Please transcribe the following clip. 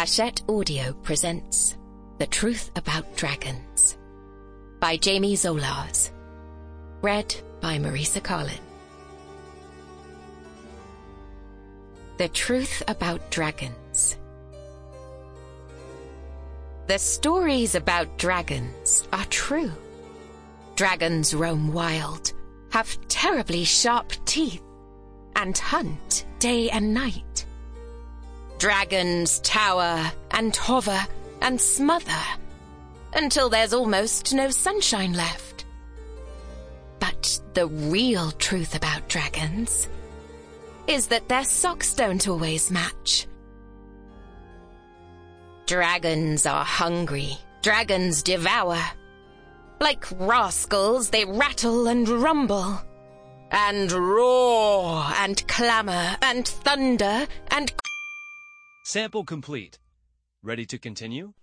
Hachette Audio presents The Truth About Dragons by Jamie Zolars. Read by Marisa Carlin. The Truth About Dragons. The stories about dragons are true. Dragons roam wild, have terribly sharp teeth, and hunt day and night. Dragons tower and hover and smother until there's almost no sunshine left. But the real truth about dragons is that their socks don't always match. Dragons are hungry. Dragons devour. Like rascals, they rattle and rumble, and roar and clamor and thunder and... Sample complete. Ready to continue?